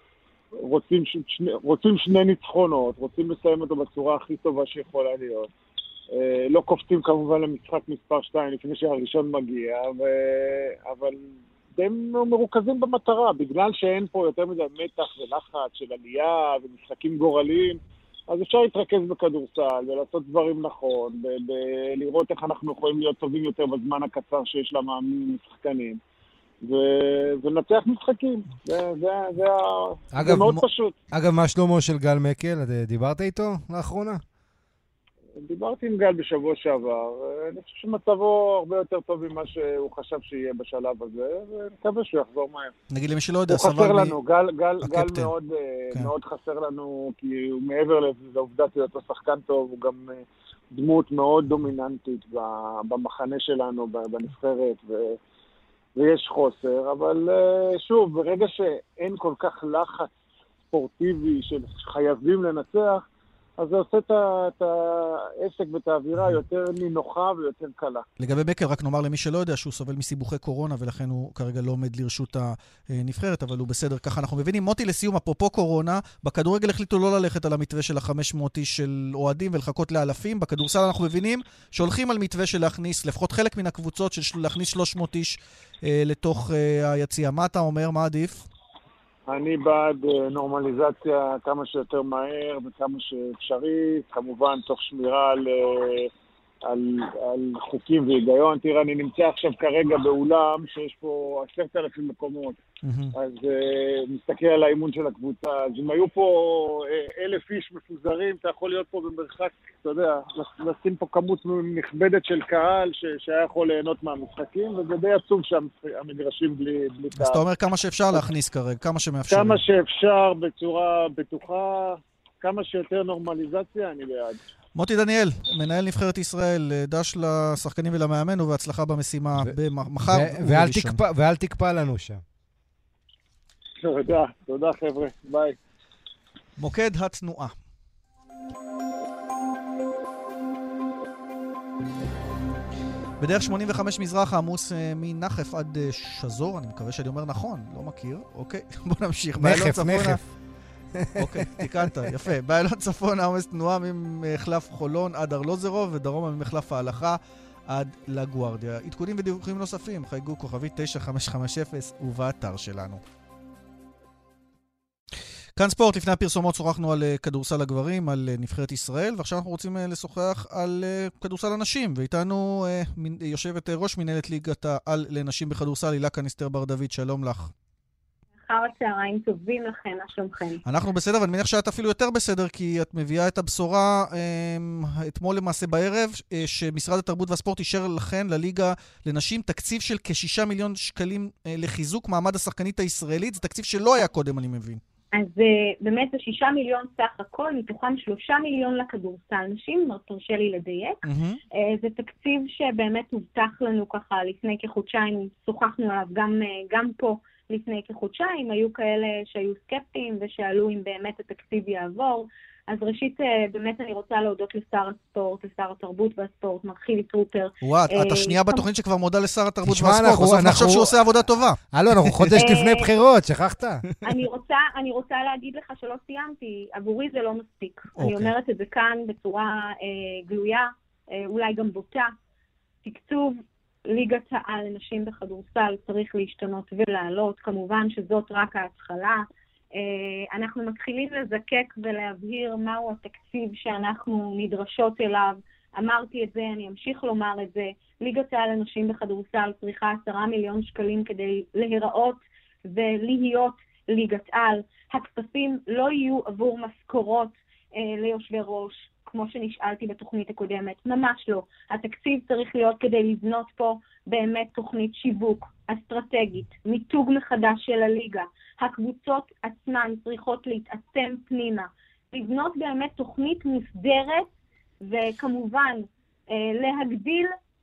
רוצים 2 ניצחונות, רוצים לסיים אותו בצורה הכי טובה שיכולה להיות. לא קופצים כמובן למשחק מספר 2 לפני שהראשון מגיע, אבל הם מרוכזים במטרה, בגלל שאין פה יותר מדי מתח ולחץ של עלייה ומשחקים גורליים, אז אפשר להתרכז בכדורסל ולעשות דברים נכון, לראות איך אנחנו יכולים להיות טובים יותר בזמן הקצר שיש למאמנים משחקנים, ולנצח משחקים. זה מאוד פשוט. אגב, מה שלמה של גל מקל? דיברת איתו לאחרונה? דיברתי עם גל בשבוע שעבר, אני חושב שמצבו הרבה יותר טוב ממה שהוא חשב שיהיה בשלב הזה, ונקווה שהוא יחזור מהר. נגיד למי שלא יודע, הוא חסר לנו, גל מאוד חסר לנו, כי הוא מעבר לעובדת היותו שחקן טוב, הוא גם דמות מאוד דומיננטית במחנה שלנו, בנבחרת, ויש חוסר, אבל שוב, ברגע שאין כל כך לחץ ספורטיבי שחייבים לנצח, אז זה עושה את העסק ואת האווירה יותר נינוחה ויותר קלה. לגבי בקר, רק נאמר למי שלא יודע שהוא סובל מסיבוכי קורונה, ולכן הוא כרגע לא עומד לרשות הנבחרת, אבל הוא בסדר, ככה אנחנו מבינים. מוטי, לסיום, אפרופו קורונה, בכדורגל החליטו לא ללכת על המתווה של 500 איש של אוהדים ולחכות לאלפים. בכדורסל אנחנו מבינים שהולכים על מתווה של להכניס, לפחות חלק מן הקבוצות של להכניס 300 איש לתוך היציאה. מה אתה אומר? מה עדיף? אני בעד נורמליזציה כמה שיותר מהר וכמה שאפשרי, כמובן תוך שמירה על חוקים והיגיון. תראה, אני נמצא עכשיו כרגע באולם שיש פה 10,000 מקומות, אז מסתכל על האימון של הקבוצה, אז אם היו פה 1,000 איש מפוזרים, אתה יכול להיות פה במרחק, אתה יודע, לשים פה כמות נכבדת של קהל שהיה יכול ליהנות מהמשחקים, וזה די עצוב שהמגרשים בלי קהל. אז אתה אומר כמה שאפשר להכניס כרגע, כמה שמאפשר. כמה שאפשר בצורה בטוחה, כמה שיותר נורמליזציה, אני בעד. מוטי דניאל, מנהל נבחרת ישראל, דש לשחקנים ולמאמן ובהצלחה במשימה במחר. ואל תקפא לנו שם. תודה חבר'ה, ביי. מוקד התנועה. בדרך 85 מזרח עמוס מנחף עד שזור, אני מקווה שאני אומר נכון, לא מכיר. אוקיי, בוא נמשיך. נחף. אוקיי, תיקנת, יפה. באיילון צפון עומס תנועה ממחלף חולון עד ארלוזרוב, ודרומה ממחלף ההלכה עד לגוארדיה. עדכונים ודיווחים נוספים, חייגו כוכבית 9550 ובאתר שלנו. כאן ספורט, לפני הפרסומות שוחחנו על כדורסל הגברים, על נבחרת ישראל, ועכשיו אנחנו רוצים לשוחח על כדורסל הנשים, ואיתנו יושבת ראש מנהלת ליגת העל לנשים בכדורסל, הילה קניסטר בר דוד, שלום לך. אחר הצהריים טובים לכם, מה שלומכם? אנחנו בסדר, ואני מניח שאת אפילו יותר בסדר, כי את מביאה את הבשורה אתמול למעשה בערב, שמשרד התרבות והספורט אישר לכן, לליגה לנשים, תקציב של כ6 מיליון שקלים לחיזוק מעמד השחקנית הישראלית. זה תקציב שלא היה קודם, אני מבין. אז באמת זה 6 מיליון סך הכל, מתוכם 3 מיליון לכדורסל נשים, תרשה לי לדייק. זה תקציב שבאמת הובטח לנו ככה לפני כחודשיים, שוחחנו עליו גם פה לפני כחודשיים, היו כאלה שהיו סקפטיים ושאלו אם באמת התקציב יעבור. אז ראשית, באמת אני רוצה להודות לשר הספורט, לשר התרבות והספורט, מר חילי טרופר. את השנייה בתוכנית שכבר מודה לשר התרבות והספורט, בסוף נחשוב שהוא עושה עבודה טובה. הלו, אנחנו חודש לפני בחירות, שכחת? אני רוצה להגיד לך שלא סיימתי, עבורי זה לא מספיק. אני אומרת את זה כאן בצורה גלויה, אולי גם בוטה. תקצוב ליגת העל לנשים בכדורסל צריך להשתנות ולעלות, כמובן שזאת רק ההתחלה. אנחנו מתחילים לזקק ולהבהיר מהו התקציב שאנחנו נדרשות אליו. אמרתי את זה, אני אמשיך לומר את זה. ליגת העל לנשים בכדורסל צריכה 10 מיליון שקלים כדי להיראות ולהיות ליגת על. הכספים לא יהיו עבור משכורות ליושבי ראש, כמו שנשאלתי בתוכנית הקודמת, ממש לא. התקציב צריך להיות כדי לבנות פה באמת תוכנית שיווק אסטרטגית, מיתוג מחדש של הליגה. הקבוצות עצמן צריכות להתעצם פנימה, לבנות באמת תוכנית מוסדרת, וכמובן להגדיל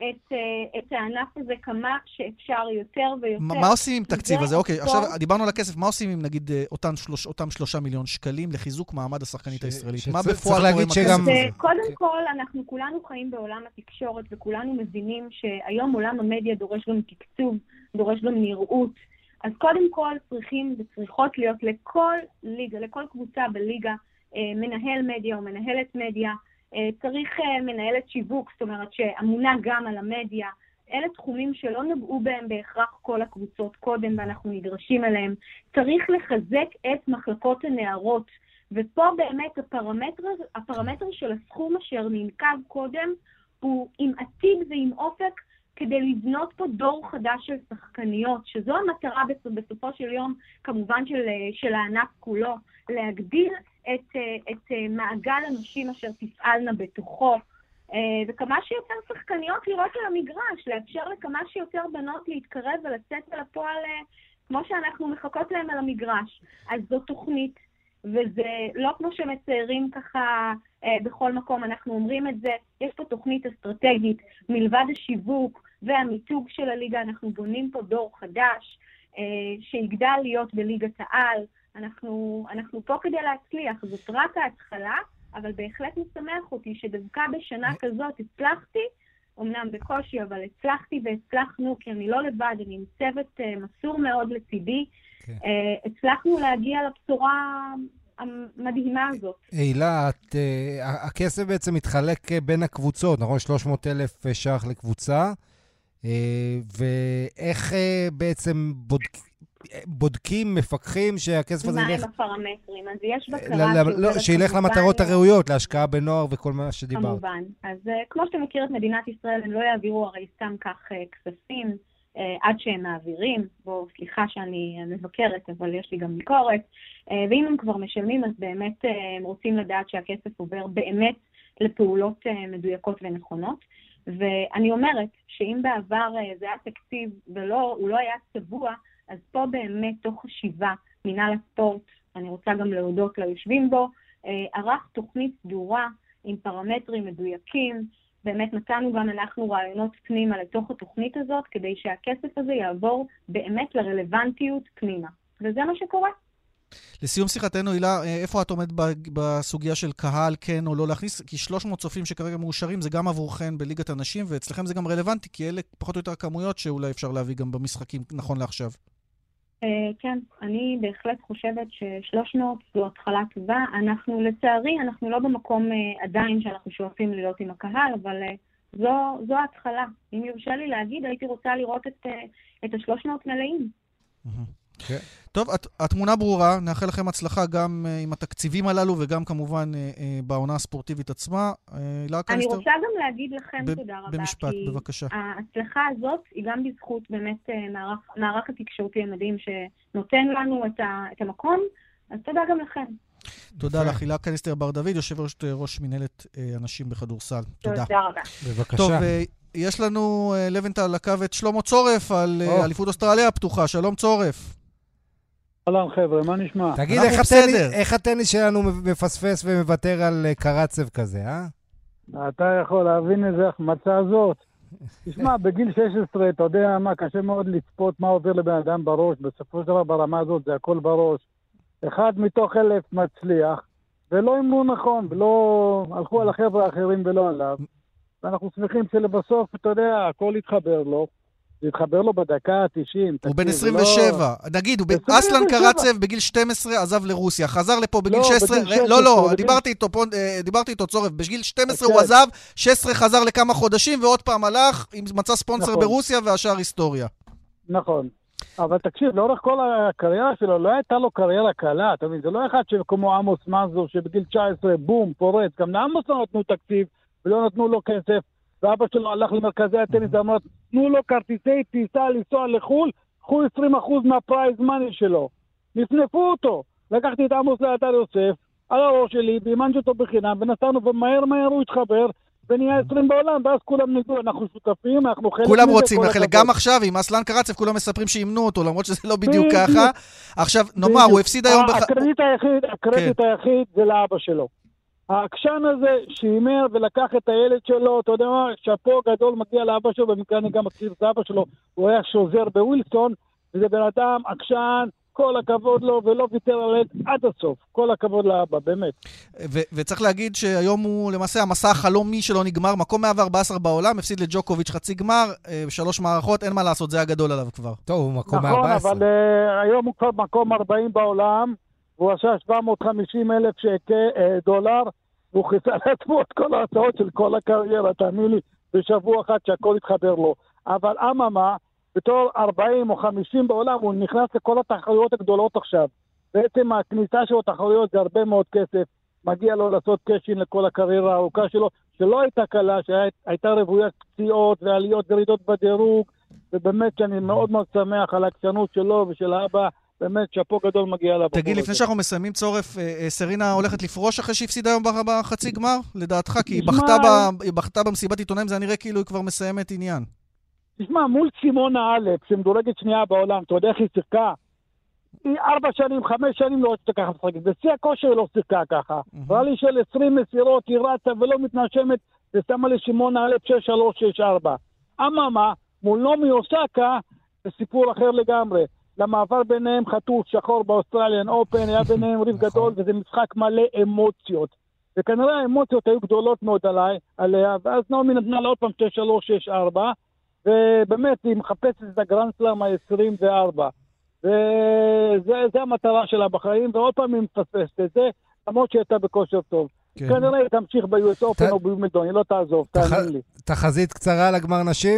את הענף הזה כמה שאפשר יותר ויותר. מה עושים עם תקציב הזה? אוקיי, עכשיו דיברנו על הכסף, מה עושים עם נגיד אותם 3 מיליון שקלים לחיזוק מעמד השחקנית הישראלית? מה בפועל קורה עם הכסף? קודם כל, אנחנו כולנו חיים בעולם התקשורת, וכולנו מבינים שהיום עולם המדיה דורש גם תקצוב, דורש גם נראות. אז קודם כל צריכים וצריכות להיות לכל ליגה, לכל קבוצה בליגה, מנהל מדיה או מנהלת מדיה, צריך מנהלת שיווק, זאת אומרת שאמונה גם על המדיה. אלה תחומים שלא נגעו בהם בהכרח כל הקבוצות קודם ואנחנו נדרשים אליהם. צריך לחזק את מחלקות הנערות, ופה באמת הפרמטר של הסכום אשר ננקב קודם הוא עם עתיד ועם אופק, כדי לבנות פה דור חדש של שחקניות, שזו המטרה בסופו של יום, כמובן של הענף כולו, להגדיל את מעגל הנשים אשר תפעלנה בתוכו, וכמה שיותר שחקניות לראות על המגרש, לאפשר לכמה שיותר בנות להתקרב ולצאת על הפועל, כמו שאנחנו מחכות להם על המגרש. אז זו תוכנית, וזה לא כמו שמציירים ככה בכל מקום, אנחנו אומרים את זה, יש פה תוכנית אסטרטגית, מלבד השיווק והמיתוג של הליגה, אנחנו בונים פה דור חדש, שיגדל להיות בליגת העל, אנחנו פה כדי להצליח, זאת רק ההתחלה, אבל בהחלט משמח אותי שדווקא בשנה כזאת הצלחתי, אמנם בקושי, אבל הצלחתי והצלחנו, כי אני לא לבד, אני עם צוות מסור מאוד לצידי, הצלחנו להגיע לבשורה המדהימה הזאת. הילה, הכסף בעצם מתחלק בין הקבוצות, נכון? 300,000 ש"ח לקבוצה, ואיך בעצם בודקים, מפקחים שהכסף הזה ילך... מה הם הפרמטרים? אז יש בקרה... שילך למטרות הראויות, להשקעה בנוער וכל מה שדיברת. כמובן. אז כמו שאתה מכיר את מדינת ישראל, הם לא יעבירו הרי סתם כך כספים עד שהם מעבירים. בואו, סליחה שאני מבקרת, אבל יש לי גם ביקורת. ואם הם כבר משלמים, אז באמת הם רוצים לדעת שהכסף עובר באמת לפעולות מדויקות ונכונות. ואני אומרת שאם בעבר זה היה תקציב והוא לא היה צבוע, אז פה באמת תוך חשיבה, מינהל הספורט, אני רוצה גם להודות ליושבים בו, ערך תוכנית סדורה עם פרמטרים מדויקים, באמת נתנו גם אנחנו רעיונות פנימה לתוך התוכנית הזאת, כדי שהכסף הזה יעבור באמת לרלוונטיות פנימה. וזה מה שקורה. לסיום שיחתנו, הילה, איפה את עומד בסוגיה של קהל, כן או לא להכניס? כי 300 צופים שכרגע מאושרים, זה גם עבורכן בליגת הנשים, ואצלכם זה גם רלוונטי, כי אלה פחות או יותר כמויות שאולי אפשר להביא גם במשחקים נכון לעכשיו. כן, אני בהחלט חושבת ש300 זו התחלה טובה. לצערי, אנחנו לא במקום עדיין שאנחנו שואפים להיות עם הקהל, אבל זו ההתחלה. אם יורשה לי להגיד, הייתי רוצה לראות את ה300 מלאים. כן. טוב, התמונה ברורה, נאחל לכם הצלחה גם עם התקציבים הללו וגם כמובן בעונה הספורטיבית עצמה. אני רוצה גם להגיד לכם תודה רבה, במשפט, בבקשה. ההצלחה הזאת היא גם בזכות באמת מערך התקשורתי המדהים שנותן לנו את המקום, אז תודה גם לכם. תודה לך, הילה קניסטר בר דוד, יושב ראש מנהלת אנשים בכדורסל. תודה רבה. בבקשה. טוב, יש לנו לבנטל על הקו את שלמה צורף על אליפות אוסטרליה הפתוחה. שלום צורף. שלום חבר'ה, מה נשמע? תגיד, איך הטניס שלנו מפספס ומוותר על קרצב כזה, אה? אתה יכול להבין איזה החמצה הזאת. תשמע, בגיל 16, אתה יודע מה, קשה מאוד לצפות מה עובר לבן אדם בראש. בסופו של דבר ברמה הזאת זה הכל בראש. אחד מתוך 1,000 מצליח, ולא אימנו נכון, ולא הלכו על החבר'ה האחרים ולא עליו. ואנחנו שמחים שלבסוף, אתה יודע, הכל יתחבר לו. התחבר לו בדקה ה-90. הוא בן 27. נגיד, אסלן קרצב בגיל 12 עזב לרוסיה, חזר לפה בגיל 16, לא, דיברתי איתו צורף, בגיל 12 הוא עזב, 16 חזר לכמה חודשים, ועוד פעם הלך, מצא ספונסר ברוסיה, והשאר היסטוריה. נכון. אבל תקשיב, לאורך כל הקריירה שלו, לא הייתה לו קריירה קלה, אתה מבין, זה לא אחד כמו עמוס מנזור, שבגיל 19, בום, פורץ, גם לעמוס לא נתנו תקציב, ולא נתנו לו כסף, ואבא שלו הלך למרכזי הטניס, ואמר, תנו לו כרטיסי טיסה לנסוע לחול, קחו 20% מהפרייז מאני שלו. נפנפו אותו. לקחתי את עמוס לאתר יוסף, על הראש שלי, ואימנתי אותו בחינם, ונסענו, ומהר הוא התחבר, ונהיה 20 בעולם, ואז כולם נדעו, אנחנו שותפים, אנחנו חלק כולם רוצים, חלק גם עכשיו, עם אסלן קרצב, כולם מספרים שימנו אותו, למרות שזה לא בדיוק ככה. עכשיו, נאמר, הוא הפסיד היום... הקרדיט היחיד זה לאבא שלו. העקשן הזה שאימר ולקח את הילד שלו, אתה יודע מה, שפו גדול מגיע לאבא שלו, במקרה אני גם מכיר את אבא שלו, הוא היה שוזר בווילסון, וזה בן אדם, עקשן, כל הכבוד לו, ולא ויתר עליו עד הסוף. כל הכבוד לאבא, באמת. וצריך להגיד שהיום הוא למעשה המסע החלומי שלו נגמר, מקום 114 בעולם, הפסיד לג'וקוביץ' חצי גמר, 3 מערכות, אין מה לעשות, זה הגדול עליו כבר. טוב, הוא מקום 14. נכון, 14. אבל היום הוא כבר מקום 40 בעולם, והוא עשה 750,000 דולר, והוא חיסה לעצמו את כל ההצעות של כל הקריירה, תאמין לי, בשבוע אחד שהכל התחבר לו. אבל אממה, בתור 40 או 50 בעולם, הוא נכנס לכל התחרויות הגדולות עכשיו. בעצם הכניסה שלו תחרויות זה הרבה מאוד כסף. מגיע לו לעשות קשין לכל הקריירה הארוכה שלו, שלא הייתה קלה, שהייתה רבוית פציעות ועליות ורידות בדירוג, ובאמת שאני מאוד מאוד שמח על העקשנות שלו ושל האבא, באמת שפו גדול מגיע לבחור. תגיד, לפני שאנחנו מסיימים צורף, סרינה הולכת לפרוש אחרי שהפסידה היום בחצי גמר, לדעתך? כי היא בכתה במסיבת עיתונאים, זה נראה כאילו היא כבר מסיימת עניין. תשמע, מול סימונה אלף, שמדורגת שנייה בעולם, אתה יודע איך היא שיחקה? היא 4 שנים, 5 שנים לא רצתה ככה לשחק. בשיא הכושר היא לא שיחקה ככה. רלי של 20 מסירות, היא רצה ולא מתנשמת, ושמה לסימונה אלף 6-3-6-4. אממה, מול נעמי אוסקה, זה סיפור אחר לגמרי. למעבר ביניהם חטוף שחור באוסטרליאן אופן, היה ביניהם ריב גדול, וזה משחק מלא אמוציות. וכנראה האמוציות היו גדולות מאוד עליה, ואז נעמי נתנה לה עוד פעם 6-3-6-4, ובאמת היא מחפשת את הגרנד סלאם ה-24. וזה המטרה שלה בחיים, ועוד פעם היא מפספסת את זה, למרות שהיא הייתה בכושר טוב. כנראה היא תמשיך ב-US Open או בווימבלדון, היא לא תעזוב, תאמין לי. תחזית קצרה לגמר נשים?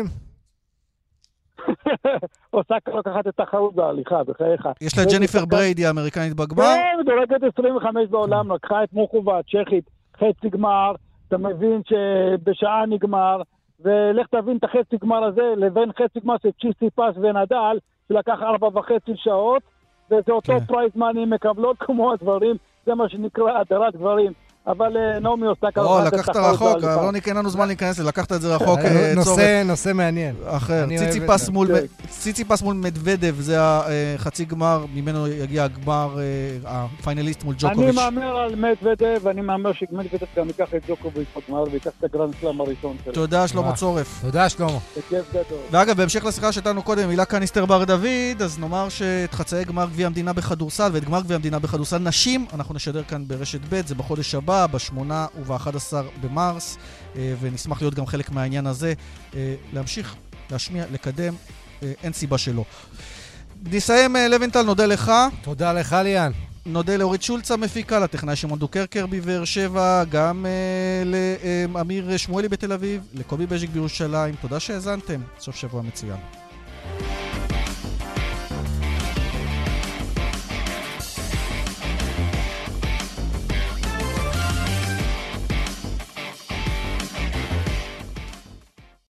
עושה לקחת את תחרות בהליכה, בחייך. יש לה ג'ניפר בריידי האמריקנית בגמר? כן, דורגת 25 בעולם, לקחה את מוחובה, צ'כית, חצי גמר, אתה מבין שבשעה נגמר, ולך תבין את החצי גמר הזה, לבין חצי גמר של צ'יסיפס ונדל, שלקח 4.5 שעות, וזה אותו פרייז מאני מקבלות כמו הדברים, זה מה שנקרא הדרת גברים. אבל נעמי עושה ככה. לקחת רחוק, לא ניתן לנו זמן להיכנס, לקחת את זה רחוק. נושא מעניין. אחר, ציציפס מול מדוודב, זה החצי גמר, ממנו יגיע הגמר, הפיינליסט מול ג'וקוביץ'. אני מאמר על מדוודב, ואני מאמר שמדוודב גם ייקח את ג'וקוביץ' בגמר, ויקח את הגרנד סלאם הראשון שלו. תודה, שלמה צורף. תודה, שלמה. בכיף גדול. ואגב, בהמשך לשיחה שהייתנו קודם, הילה קניסטר בר דוד, אז נאמר שאת חצאי גמר גביע המדינה בכדורסל, ואת גמר גביע המדינה בכדורסל נשים, אנחנו נשדר כאן ברשת ב', זה בחודש הבא, ב8 וב11 במרס, ונשמח להיות גם חלק מהעניין הזה, להמשיך, להשמיע, לקדם, אין סיבה שלא. נסיים, לבנטל, נודה לך. תודה לך, ליאן. נודה לאורית שולצה מפיקה, לטכנאי שמעון דוקרקר בבאר שבע, גם לאמיר שמואלי בתל אביב, לקובי בז'יק בירושלים. תודה שהאזנתם, סוף שבוע מצוין.